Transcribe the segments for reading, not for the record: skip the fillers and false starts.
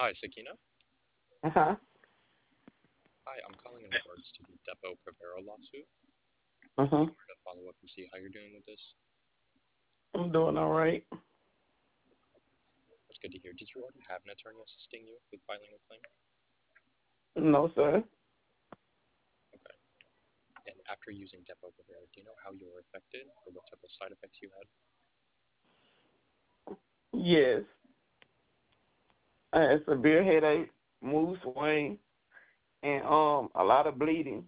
Hi, Sakina. Uh-huh. Hi, I'm calling in regards to the Depo-Provera lawsuit. I Uh-huh. just wanted to follow up and see how you're doing with this. I'm doing all right. That's good to hear. Did you already have an attorney assisting you with filing a claim? No, sir. Okay. And after using Depo-Provera, do you know how you were affected or what type of side effects you had? Yes. I had severe headache, mood swing, and a lot of bleeding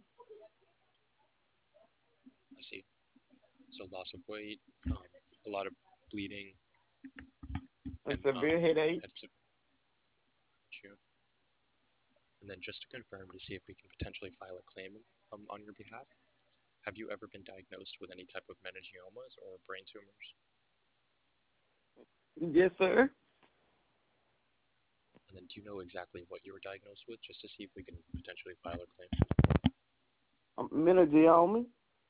I see. So loss of weight, a lot of bleeding, and and severe headache. had to you. And then just to confirm to see if we can potentially file a claim on your behalf, have you ever been diagnosed with any type of meningiomas or brain tumors? Yes, sir. And then do you know exactly what you were diagnosed with, just to see if we can potentially file a claim? Meningioma.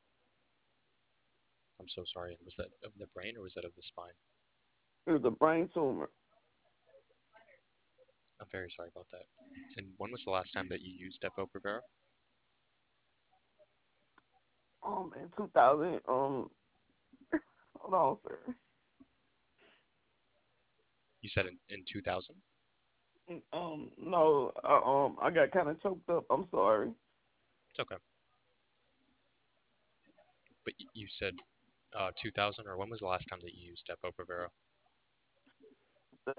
I'm so sorry. Was that of the brain or was that of the spine? It was a brain tumor. I'm very sorry about that. And when was the last time that you used Depo-Provera? In 2000. Hold on, sir. You said in 2000? No. I got kind of choked up. I'm sorry. It's okay. But you said 2000, or when was the last time that you used Depo-Provera? That,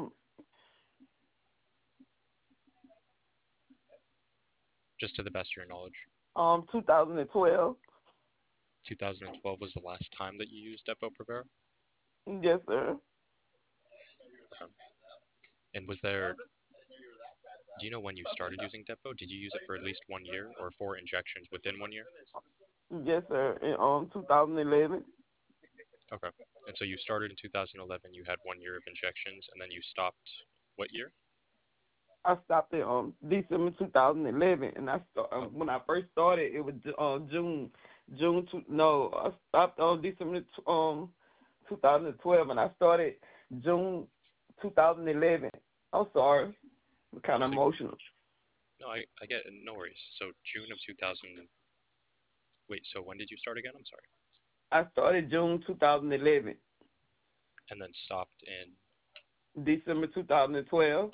Just to the best of your knowledge. 2012. 2012 was the last time that you used Depo-Provera? Yes, sir. Okay. And was there, do you know when you started using Depo? Did you use it for at least 1 year or 4 injections within 1 year? Yes, sir. In 2011. Okay. And so you started in 2011, you had 1 year of injections, and then you stopped what year? I stopped at December 2011, and Oh, when I first started, it was June no, I stopped on December 2012, and I started June 2011. I'm sorry, I'm kind of so emotional. no, I get it. No worries. So June of 2000. Wait, so when did you start again? I'm sorry. I started June 2011, And then stopped in December 2012.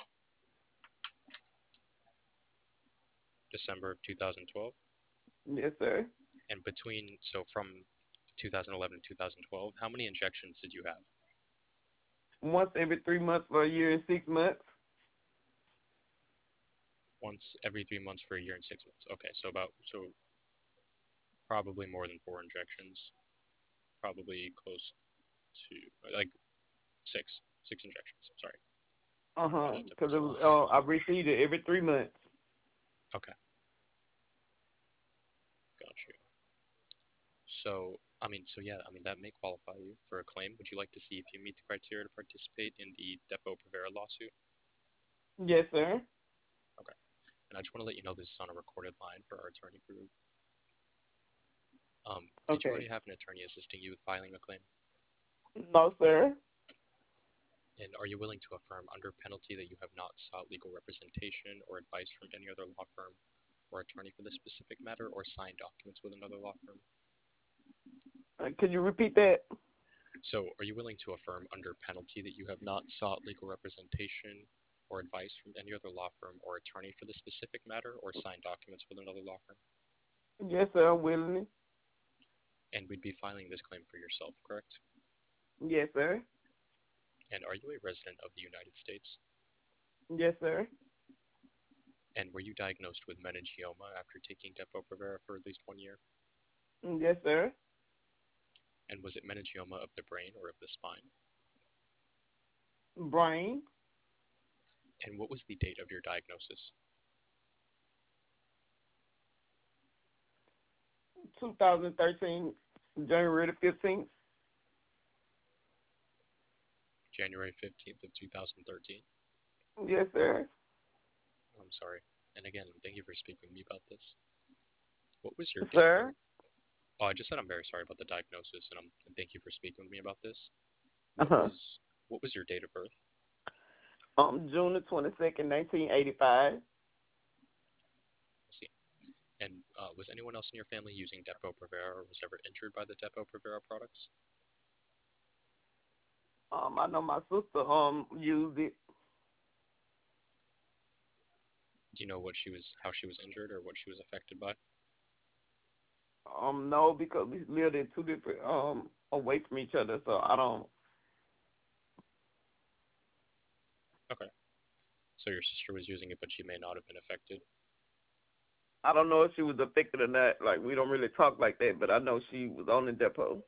December of 2012. Yes, sir. And between, so from 2011 to 2012, how many injections did you have? Once every 3 months for a year and 6 months. Once every 3 months for a year and 6 months. Okay, so probably more than 4 injections. Probably close to like six injections. Sorry for that Because it difference. was I received it every 3 months. Okay, got you. So yeah, that may qualify you for a claim. Would you like to see if you meet the criteria to participate in the Depo-Provera lawsuit? Yes, sir. Okay. And I just want to let you know this is on a recorded line for our attorney group. Did you Okay. already have an attorney assisting you with filing a claim? No, sir. And are you willing to affirm under penalty that you have not sought legal representation or advice from any other law firm or attorney for this specific matter or signed documents with another law firm? Could you repeat that? So, are you willing to affirm under penalty that you have not sought legal representation or advice from any other law firm or attorney for this specific matter or signed documents with another law firm? Yes, sir. Willingly. And we'd be filing this claim for yourself, correct? Yes, sir. And are you a resident of the United States? Yes, sir. And were you diagnosed with meningioma after taking Depo-Provera for at least 1 year? Yes, sir. And was it meningioma of the brain or of the spine? Brain. And what was the date of your diagnosis? 2013, January the 15th. January 15th of 2013. Yes, sir. I'm sorry. And again, thank you for speaking with me about this. What was your date of Sir. birth? Oh, I just said I'm very sorry about the diagnosis, and thank you for speaking with me about this. What Uh-huh. was what was your date of birth? June the 22nd, 1985. Let's see. And was anyone else in your family using Depo-Provera or was ever injured by the Depo-Provera products? I know my sister used it. Do you know how she was injured or what she was affected by? No, because we lived in two different away from each other, so I don't. Okay. So your sister was using it, but she may not have been affected. I don't know if she was affected or not. Like, we don't really talk like that, but I know she was on the depot.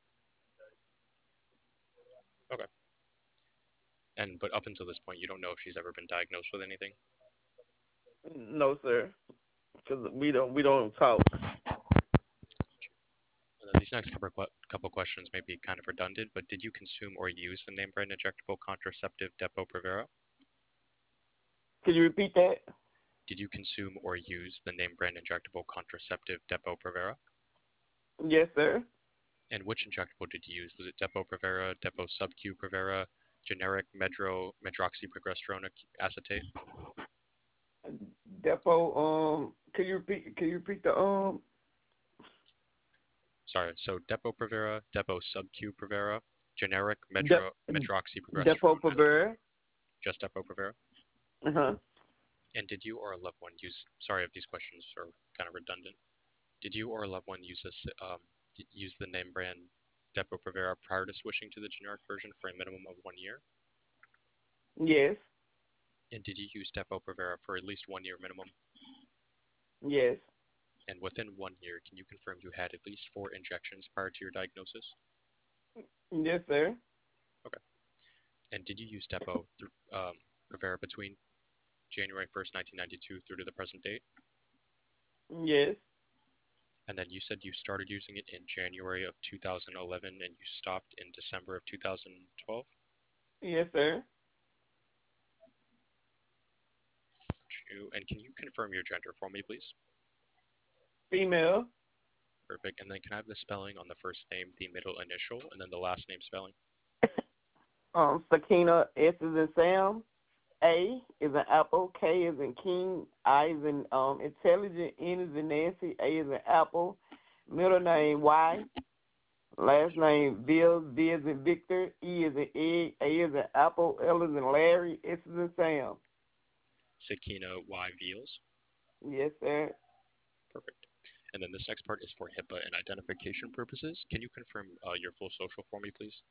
Okay. But up until this point, you don't know if she's ever been diagnosed with anything. No, sir, because we don't talk. And then these next couple questions may be kind of redundant, but did you consume or use the name brand injectable contraceptive Depo-Provera? Can you repeat that? Did you consume or use the name brand injectable contraceptive Depo-Provera? Yes, sir. And which injectable did you use? Was it Depo-Provera, Depo Sub-Q Provera, generic medroxyprogesterone acetate? Depot. Can you repeat? Can you repeat the Sorry, so Depo-Provera, Depo Sub-Q Provera, generic de- Depot medroxyprogesterone for acetate. bird? Just Depo-Provera. Uh-huh. And did you or a loved one use? Sorry if these questions are kind of redundant. Did you or a loved one use the name brand Depo-Provera prior to switching to the generic version for a minimum of 1 year? Yes. And did you use Depo-Provera for at least 1 year minimum? Yes. And within 1 year, can you confirm you had at least 4 injections prior to your diagnosis? Yes, sir. Okay. And did you use Depo-Provera between January 1st, 1992 through to the present date? Yes. And then you said you started using it in January of 2011 and you stopped in December of 2012? Yes, sir. And can you confirm your gender for me, please? Female. Perfect. And then can I have the spelling on the first name, the middle initial, and then the last name spelling? Sakina. S is in Sam. A is in apple. K is in king. I is in intelligent. N is in Nancy. A is in apple. Middle name Y. Last name Bills. V is in Victor. E is in egg. A is in apple. L is in Larry. S is in Sam. Sakina Y. Veals. Yes, sir. Perfect. And then this next part is for HIPAA and identification purposes. Can you confirm your full social for me, please?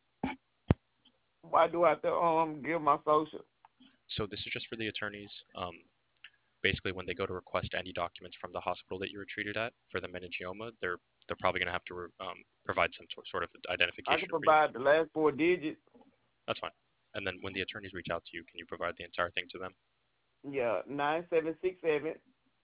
Why do I have to give my social? So this is just for the attorneys. Basically, when they go to request any documents from the hospital that you were treated at for the meningioma, they're probably going to have to provide some sort of I can identification for you. provide the last 4 digits. That's fine. And then when the attorneys reach out to you, can you provide the entire thing to them? Yeah, 9767.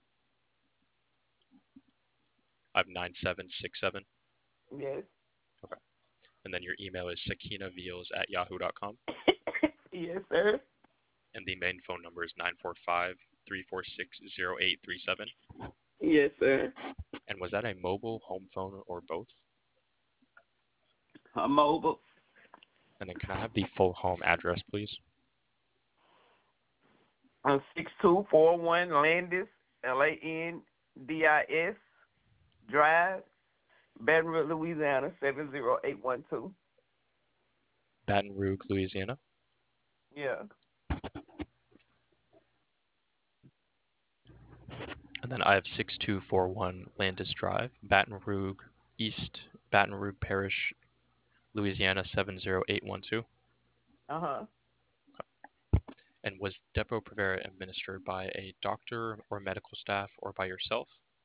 I have 9767. Yes. Okay. And then your email is sakinaveals@yahoo.com. Yes, sir. And the main phone number is 945-346-0837. Yes, sir. And was that a mobile, home phone, or both? Mobile. And then can I have the full home address, please? 6241 Landis, Landis Drive, Baton Rouge, Louisiana, 70812. Baton Rouge, Louisiana. Yeah. And then I have 6241 Landis Drive, Baton Rouge East, Baton Rouge Parish, Louisiana 70812. Uh-huh. And was Depo-Provera administered by a doctor or medical staff or by yourself?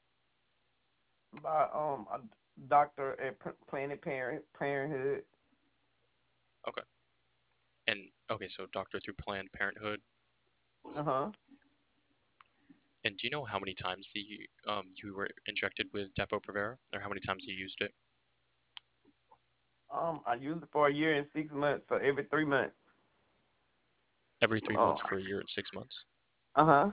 By a doctor at Planned Parenthood. Okay. And okay, so doctor through Planned Parenthood. Uh-huh. And do you know how many times you were injected with Depo-Provera, or how many times you used it? I used it for a year and 6 months, so every 3 months. Every 3 months for a year and 6 months? Uh-huh.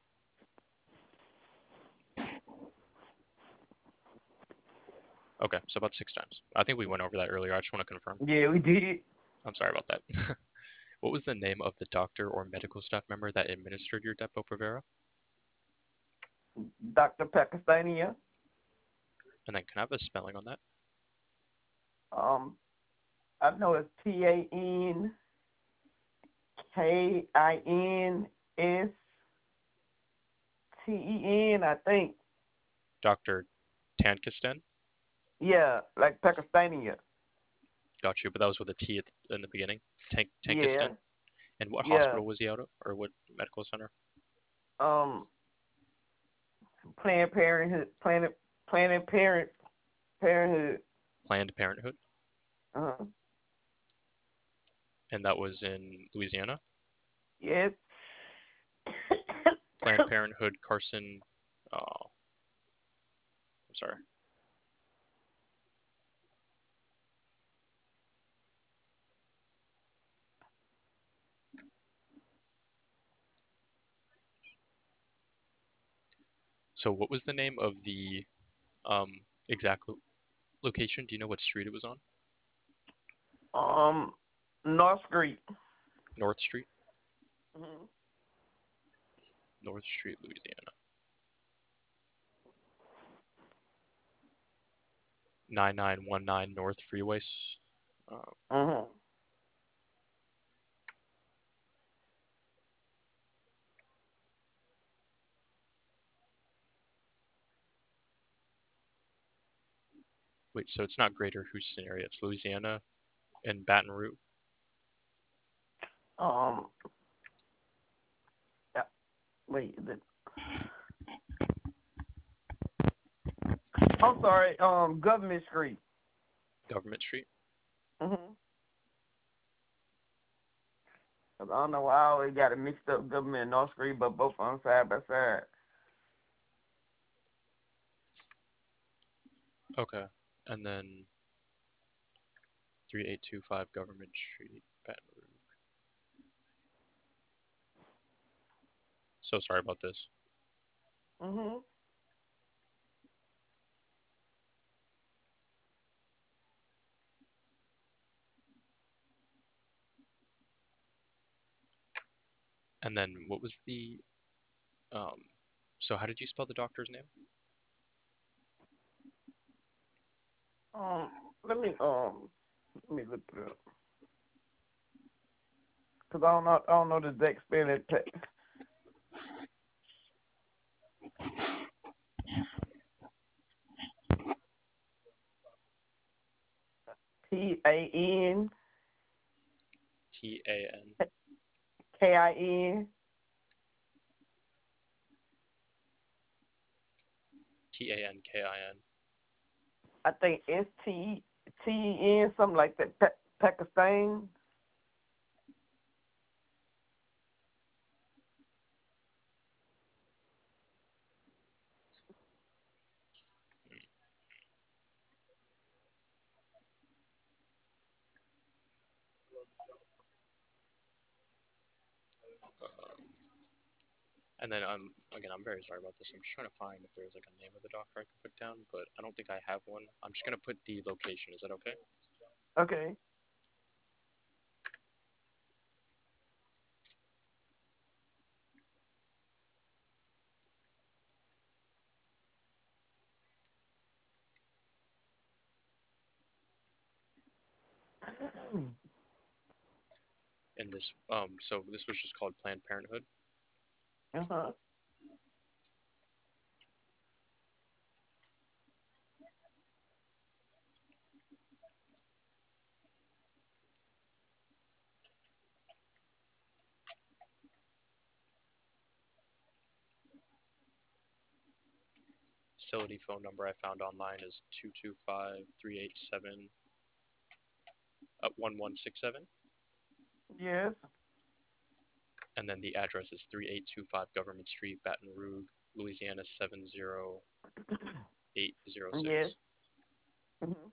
Okay, so about 6 times. I think we went over that earlier. I just want to confirm. Yeah, we did. I'm sorry about that. What was the name of the doctor or medical staff member that administered your Depo-Provera? Dr. Pakistania. And then can I have a spelling on that? I know it's PANKINSTEN, I think. Dr. Tankisten? Yeah, like Pakistania. Got you, but that was with a T in the beginning. Yeah, Tankisten? And what yeah. hospital was he out of? Or what medical center? Um, Planned Parenthood, Parenthood. Planned Parenthood? Uh-huh. And that was in Louisiana? Yes. Planned Parenthood, Carson. Oh, I'm sorry. So what was the name of the exact location? Do you know what street it was on? um, North Street. North Street? Mhm. North Street, Louisiana. 9919 North Freeway. Uh, Mhm. wait, so it's not Greater Houston area. It's Louisiana and Baton Rouge. Um, yeah, wait, I'm sorry. Government Street. Government Street. Mhm. I don't know why I always got it mixed up, Government and North Street, but both on side by side. Okay. And then 3825 Government Street, Baton Rouge. So sorry about this. Mhm. And then what was the um so how did you spell the doctor's name? Um, let me look it up because I don't know the exact spelling. PANKIN T-A-N. T-A-N-K-I-N. I think STTEN, something like that. Pakistan. And then again, I'm very sorry about this. I'm just trying to find if there's like a name of the doctor I can put down, but I don't think I have one. I'm just gonna put the location. Is that okay? Okay. And this so this was just called Planned Parenthood. Uh-huh. Facility phone number I found online is 225-387 1167. Yes. And then the address is 3825 Government Street, Baton Rouge, Louisiana 70806. Yes. Mhm.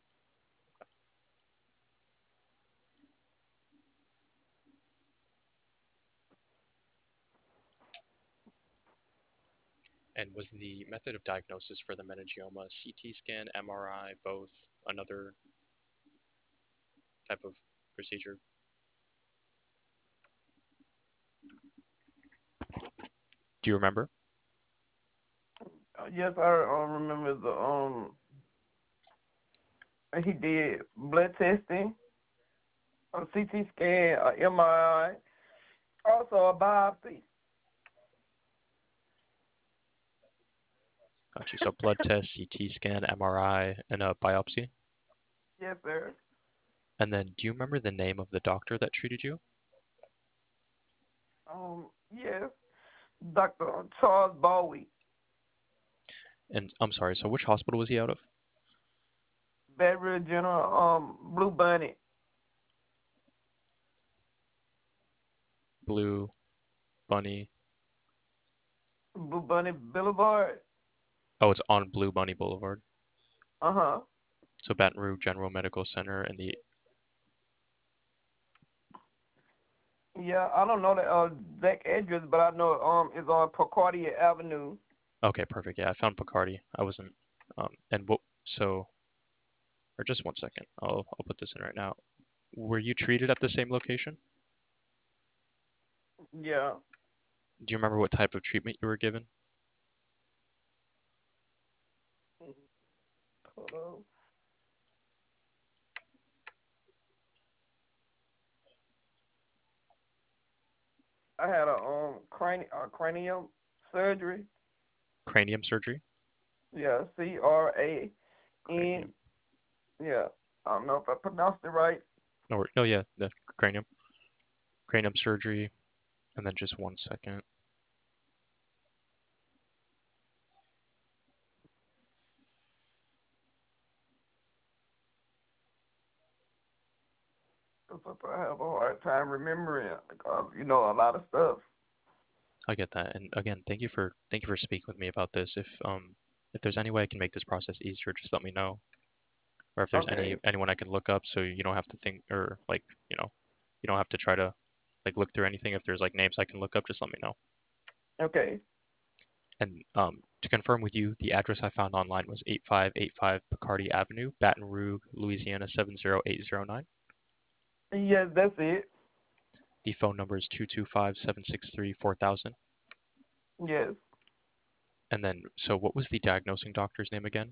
And was the method of diagnosis for the meningioma CT scan, MRI, both, another type of procedure? Do you remember? Yes, I remember he did blood testing, a CT scan, a MRI, also a biopsy. Got you. So blood test, CT scan, MRI, and a biopsy. Yes, sir. And then, do you remember the name of the doctor that treated you? Yes, Dr. Charles Bowie, And I'm sorry, so which hospital was he out of? Bedford General, Blue Bunny, Blue Bunny. Blue Bunny Boulevard. Oh, it's on Blue Bunny Boulevard. Uh-huh. So Baton Rouge General Medical Center and the. Yeah, I don't know the exact address, but I know it's on Procardia Avenue. Okay, perfect. Yeah, I found Picardy. I wasn't. And what? So, or just one second. I'll put this in right now. Were you treated at the same location? Yeah. Do you remember what type of treatment you were given? Hold on. I had cranium surgery. Cranium surgery? Yeah, CRAN. Cranium. Yeah, I don't know if I pronounced it right. No, yeah, the cranium. Cranium surgery. And then just one second. Because I have a hard time remembering, a lot of stuff. I get that. And again, thank you for speaking with me about this. If there's any way I can make this process easier, just let me know. Or if there's Okay. anyone I can look up so you don't have to think or like, you don't have to try to like look through anything. If there's like names I can look up, just let me know. Okay. And to confirm with you, the address I found online was 8585 Picardy Avenue, Baton Rouge, Louisiana 70809. Yes, that's it. The phone number is 225-763-4000. Yes. And then, so what was the diagnosing doctor's name again?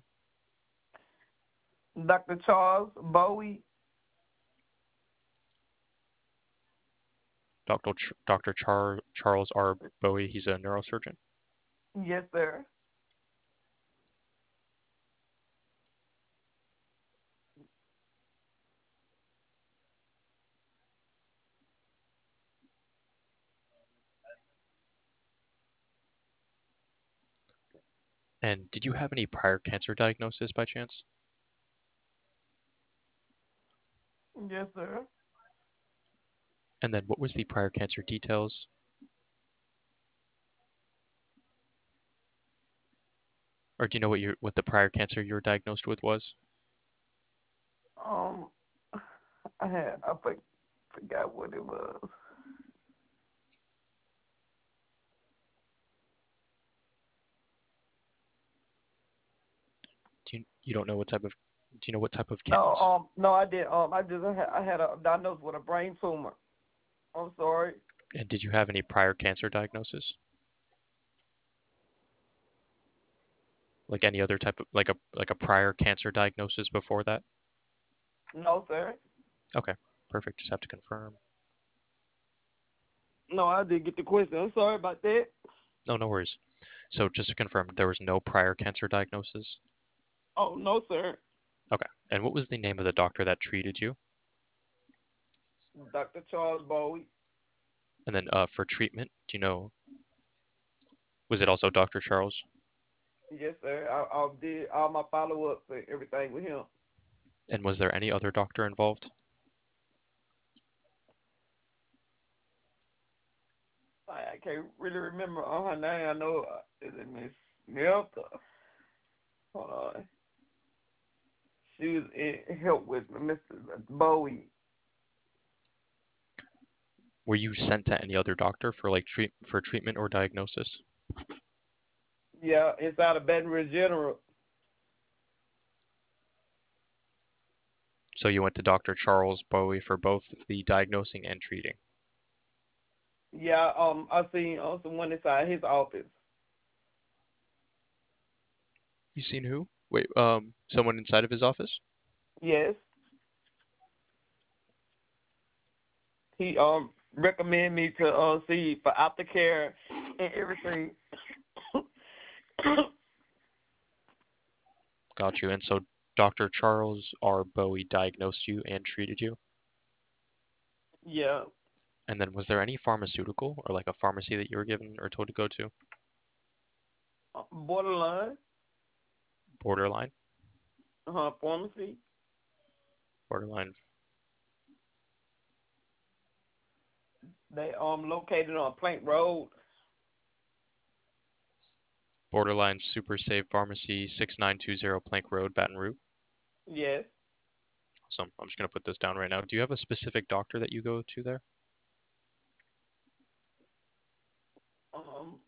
Dr. Charles Bowie. Dr. Charles R. Bowie. He's a neurosurgeon. Yes, sir. And did you have any prior cancer diagnosis by chance? Yes, sir. And then what was the prior cancer details? Or do you know what the prior cancer you were diagnosed with was? Um, I forgot what it was. You don't know what type of do you know what type of No, cancer? no, I did. I had a diagnosis with a brain tumor. I'm sorry. And did you have any prior cancer diagnosis? Like any other type of like a prior cancer diagnosis before that? No, sir. Okay, perfect. Just have to confirm. No, I did get the question. I'm sorry about that. No, no worries. So just to confirm, there was no prior cancer diagnosis? Oh, no, sir. Okay. And what was the name of the doctor that treated you? Dr. Charles Bowie. And then for treatment, do you know, was it also Dr. Charles? Yes, sir. I did all my follow-ups and everything with him. And was there any other doctor involved? I can't really remember her name. I know is it Miss Nelta? Hold on. She was in help with Mr. Bowie. Were you sent to any other doctor for like treatment or diagnosis? Yeah, inside of Baton Rouge General. So you went to Dr. Charles Bowie for both the diagnosing and treating. Yeah, I seen someone inside his office. You seen who? Wait, someone inside of his office? Yes, he recommend me to see for aftercare and everything. Got you. And so Dr. Charles R. Bowie diagnosed you and treated you? Yeah, And then was there any pharmaceutical or like a pharmacy that you were given or told to go to? borderline, Borderline? pharmacy. Borderline. They located on Plank Road. Borderline Super Save Pharmacy, 6920 Plank Road, Baton Rouge. Yes. Awesome. I'm just going to put this down right now. Do you have a specific doctor that you go to there? Um,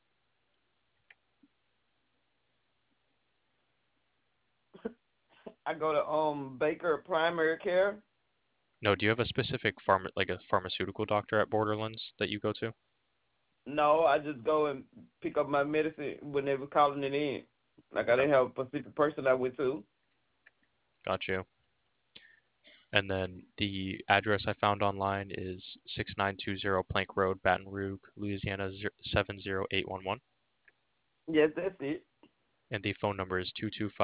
I go to Baker Primary Care. No, do you have a specific like a pharmaceutical doctor at Borderlands that you go to? No, I just go and pick up my medicine when they were calling it in. Like I Okay, didn't have a specific person I went to. got you. And then the address I found online is 6920 Plank Road, Baton Rouge, Louisiana 70811. Yes, that's it. And the phone number is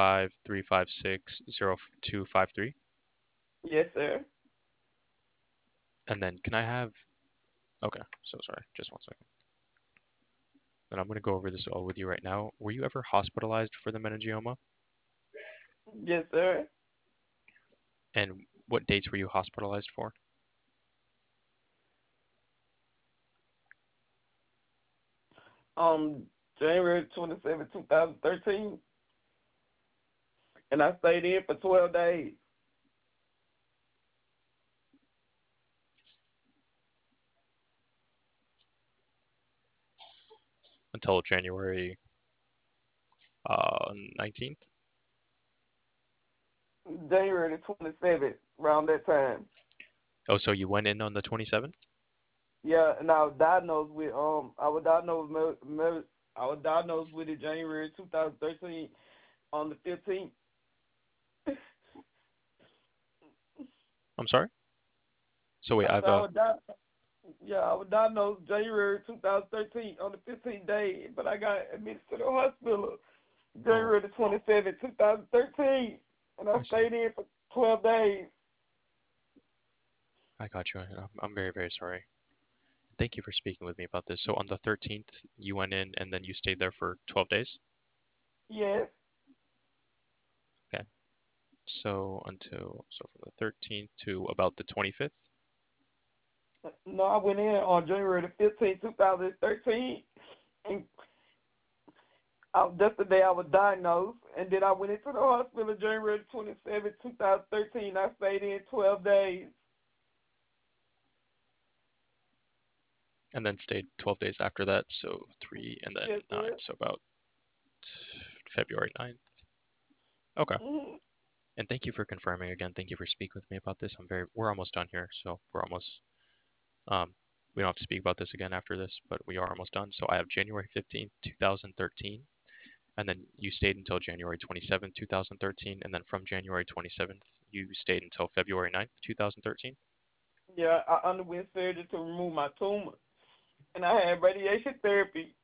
225-356-0253. Yes, sir. And then can I have, okay, so sorry, just one second. Then I'm going to go over this all with you right now. Were you ever hospitalized for the meningioma? Yes, sir. And what dates were you hospitalized for? Um, January 27, 2013, and I stayed in for 12 days. Until January 19th? January 27th, around that time. Oh, so you went in on the 27th? Yeah, and I was diagnosed with I was diagnosed with it January 2013 on the 15th. I'm sorry? So wait, I I've said I was di- yeah, I was diagnosed January 2013 on the 15th day, but I got admitted to the hospital oh, January the 27th, 2013, and I I see. stayed in for 12 days. I got you. I'm very, very sorry. Thank you for speaking with me about this. So on the 13th, you went in and then you stayed there for 12 days? Yes. Okay. So from the 13th to about the 25th? No, I went in on January the 15th, 2013, and that's the day I was diagnosed, and then I went into the hospital January 27, 2013. I stayed in 12 days. And then stayed 12 days after that, so 3 and then Yes, 9, sir. so about February 9th. Okay. Mm-hmm. And thank you for confirming again. Thank you for speaking with me about this. We're almost done here, so um, we don't have to speak about this again after this, but we are almost done. So I have January 15th, 2013, and then you stayed until January 27th, 2013, and then from January 27th, you stayed until February 9th, 2013. Yeah, I underwent surgery to remove my tumor, and I had radiation therapy.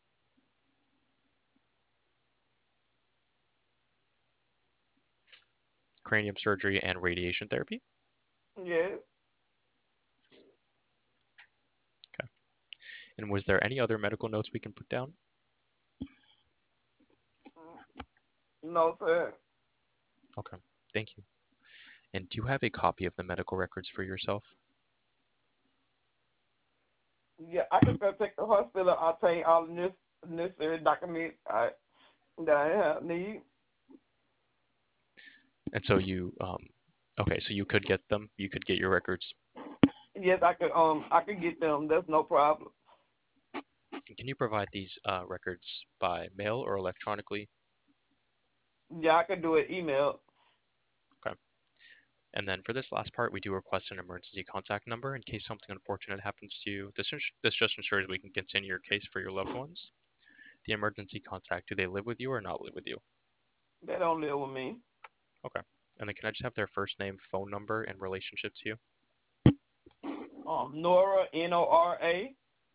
Cranium surgery and radiation therapy. Yes. Okay. And was there any other medical notes we can put down? No, sir. Okay. Thank you. And do you have a copy of the medical records for yourself? Yeah, I can go take the hospital. I'll take all the necessary documents that I have need. And so okay, so you could get them. You could get your records. Yes, I could get them. That's no problem. And can you provide these records by mail or electronically? Yeah, I can do it email. Okay. And then for this last part, we do request an emergency contact number in case something unfortunate happens to you. This just ensures we can continue your case for your loved ones. The emergency contact, do they live with you or not live with you? They don't live with me. Okay. And then can I just have their first name, phone number, and relationship to you? Nora, Nora,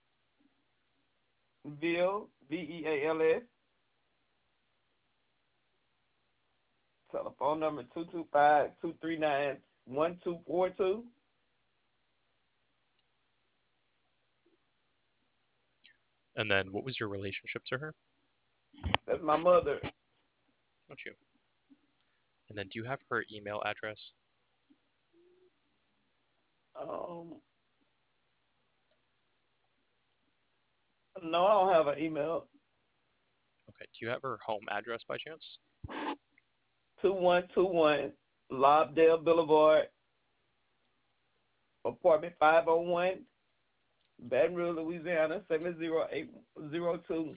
Ville, Veals. Telephone number 225-239-1242. And then what was your relationship to her? That's my mother. Not you. And then do you have her email address? No, I don't have an email. Okay. Do you have her home address by chance? 2121 Lobdell Boulevard, apartment 501, Baton Rouge, Louisiana, 70802.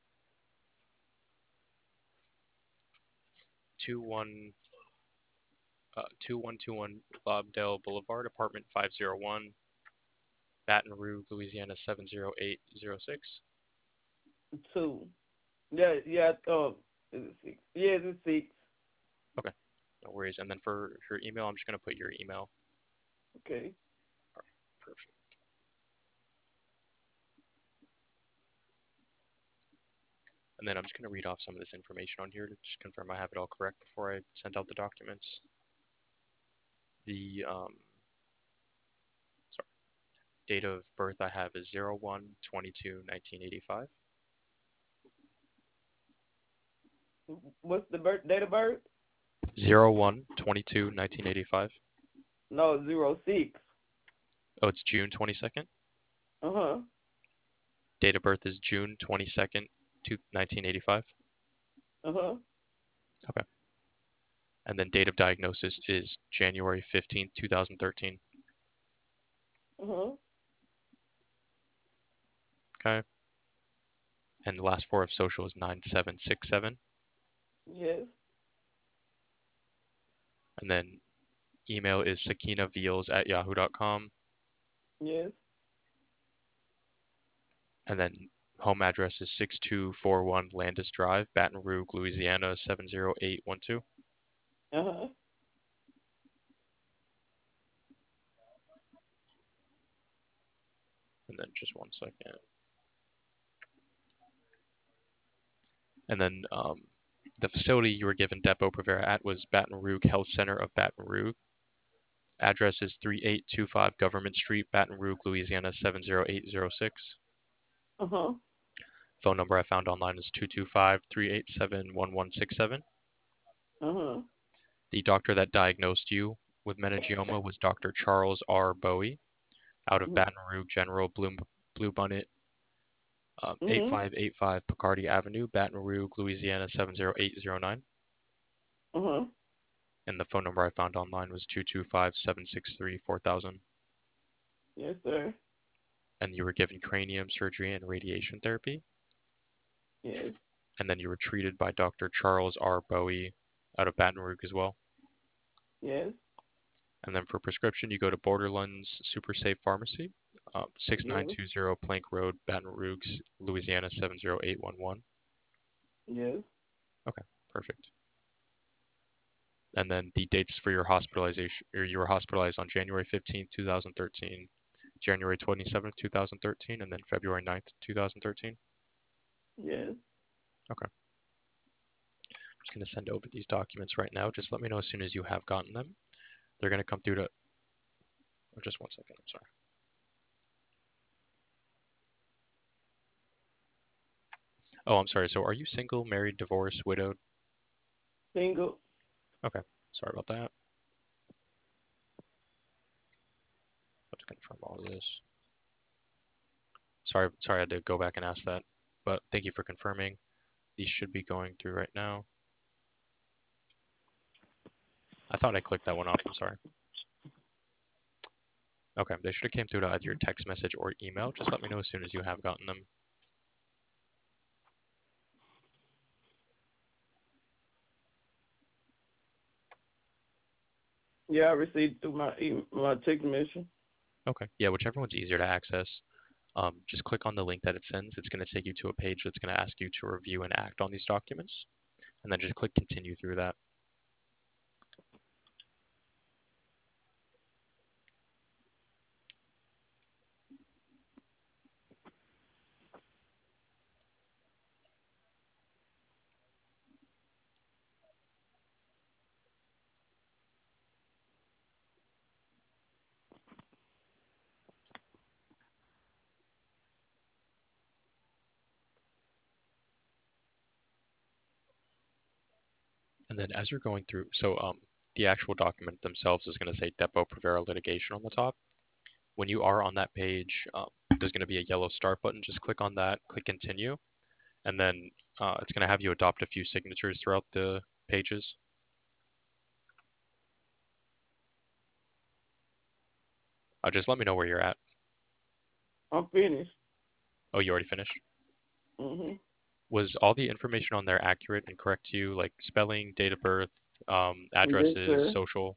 2121 Lobdell Boulevard, apartment 501, Baton Rouge, Louisiana 70806. 2. Yeah, is it 6? Yeah, it's 6. Okay, no worries. And then for your email, I'm just going to put your email. Okay. All right, perfect. And then I'm just going to read off some of this information on here to just confirm I have it all correct before I send out the documents. The date of birth I have is 01/22/1985. What's the date of birth? 01/22/1985. No, 06. Oh, it's June 22nd. Uh-huh. Date of birth is June 22nd, 1985. Uh-huh. Okay. And then date of diagnosis is January 15th, 2013. Uh-huh. Okay. And the last four of social is 9767. Yes. And then email is sakinaveals@yahoo.com. Yes. And then home address is 6241 Landis Drive, Baton Rouge, Louisiana 70812. Uh-huh. And then just one second. And then the facility you were given Depo-Provera at was Baton Rouge Health Center of Baton Rouge. Address is 3825 Government Street, Baton Rouge, Louisiana 70806. Uh-huh. Phone number I found online is 225-387-1167. Uh-huh. The doctor that diagnosed you with meningioma was Dr. Charles R. Bowie out of Baton Rouge General Bluebonnet, 8585 Picardy Avenue, Baton Rouge, Louisiana 70809. Uh-huh. And the phone number I found online was 225-763-4000. Yes, sir. And you were given cranium surgery and radiation therapy. Yes. And then you were treated by Dr. Charles R. Bowie out of Baton Rouge as well. Yes. And then for prescription, you go to Borderlands Super Safe Pharmacy, 6920 Plank Road, Baton Rouge, Louisiana 70811. Yes. Okay, perfect. And then the dates for your hospitalization, or you were hospitalized on January 15th, 2013, January 27th, 2013, and then February 9th, 2013. Yes. Okay. I'm just going to send over these documents right now. Just let me know as soon as you have gotten them. They're going to come through to... Oh, just one second, I'm sorry. Oh, I'm sorry. So are you single, married, divorced, widowed? Single. Okay. Sorry about that. Let's confirm all of this. Sorry, I had to go back and ask that. But thank you for confirming. These should be going through right now. I thought I clicked that one off. I'm sorry. Okay, they should have came through to either your text message or email. Just let me know as soon as you have gotten them. Yeah, I received through my text message. Okay. Yeah, whichever one's easier to access. Just click on the link that it sends. It's going to take you to a page that's going to ask you to review and act on these documents. And then just click continue through that. And then as you're going through, the actual document themselves is going to say Depo Provera litigation on the top. When you are on that page, there's going to be a yellow start button. Just click on that, click continue, and then it's going to have you adopt a few signatures throughout the pages. Just let me know where you're at. I'm finished. Oh, you already finished? Mhm. Was all the information on there accurate and correct to you, like spelling, date of birth, Yes, addresses, sir. social?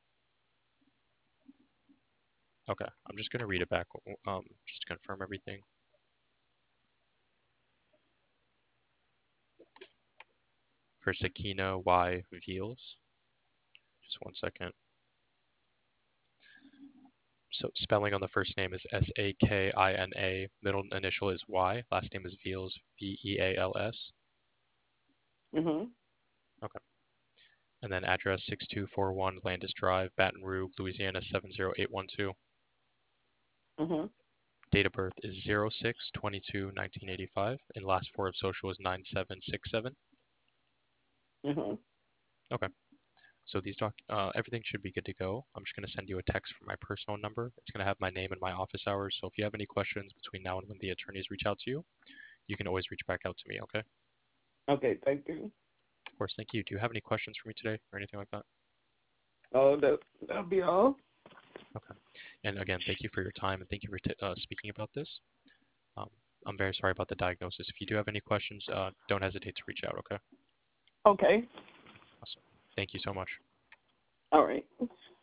Okay, I'm just going to read it back just to confirm everything. For Sakina Y. Veals. Just one second. So spelling on the first name is Sakina, middle initial is Y, last name is Veals, Veals. Mhm. Okay. And then address 6241 Landis Drive, Baton Rouge, Louisiana 70812. Mhm. Date of birth is 06/22/1985, and last four of social is 9767. Mhm. Okay. So everything should be good to go. I'm just going to send you a text from my personal number. It's going to have my name and my office hours. So if you have any questions between now and when the attorneys reach out to you, you can always reach back out to me, okay? Okay, thank you. Of course, thank you. Do you have any questions for me today or anything like that? Oh, that'll be all. Okay. And again, thank you for your time and thank you for speaking about this. Um, I'm very sorry about the diagnosis. If you do have any questions, don't hesitate to reach out, okay? Okay. Awesome. Thank you so much. All right.